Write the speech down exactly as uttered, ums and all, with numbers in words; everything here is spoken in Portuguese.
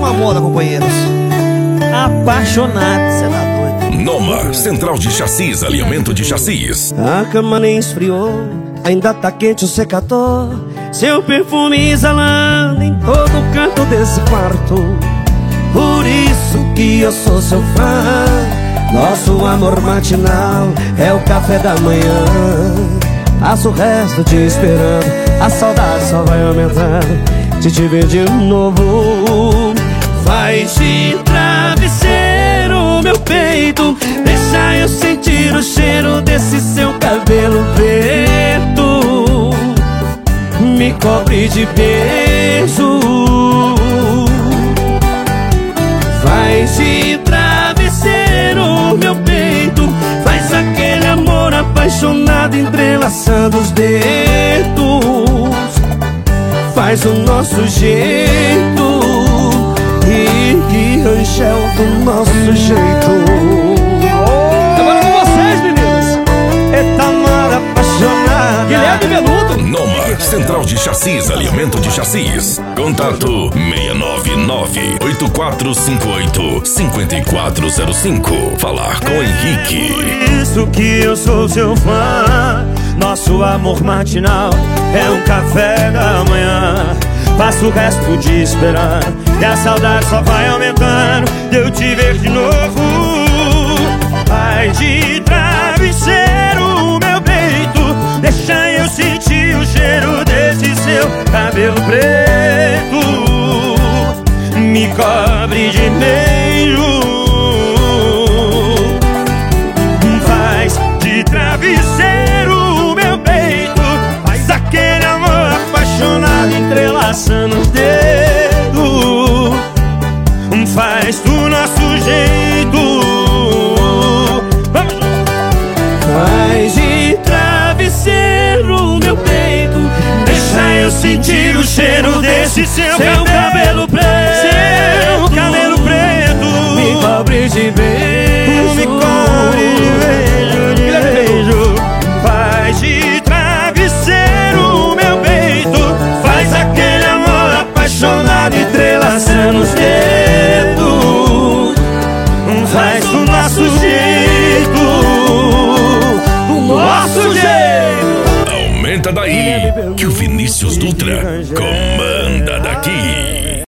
uma moda, companheiros. Apaixonado, cê tá doido. Noma, central de chassis, alinhamento de chassis. A cama nem esfriou, ainda tá quente o secador. Seu perfume exalando em todo canto desse quarto. Por isso que eu sou seu fã. Nosso amor matinal é o café da manhã. Passo o resto te esperando, a saudade só vai aumentando. Se te ver de novo, vai de travesseiro meu peito. Deixa eu sentir o cheiro desse seu cabelo preto. Me cobre de beijo. Vai de travesseiro meu peito. Faz aquele amor apaixonado entrelaçando os dedos. Faz o nosso jeito. E que Rangel do nosso jeito. Agora com vocês, meninas. Eita amor apaixonado. Guilherme Veludo. Noma, central de chassis, alinhamento de chassis. Contato seis nove nove, oito quatro cinco oito, cinco quatro zero cinco. Falar com Henrique. Por isso que eu sou seu fã. Nosso amor matinal é um café da manhã. Faço o resto de esperar, e a saudade só vai aumentando de eu te ver de novo. Vai de travesseiro meu peito. Deixa eu sentir o cheiro desse seu cabelo preto. Me cobre de beijo. Faz de travesseiro meu peito. Faz aquele amor apaixonado entrelaçando os dedos. Faz do nosso jeito. Faz de travesseiro meu peito. Deixa eu sentir o cheiro desse seu, seu cabelo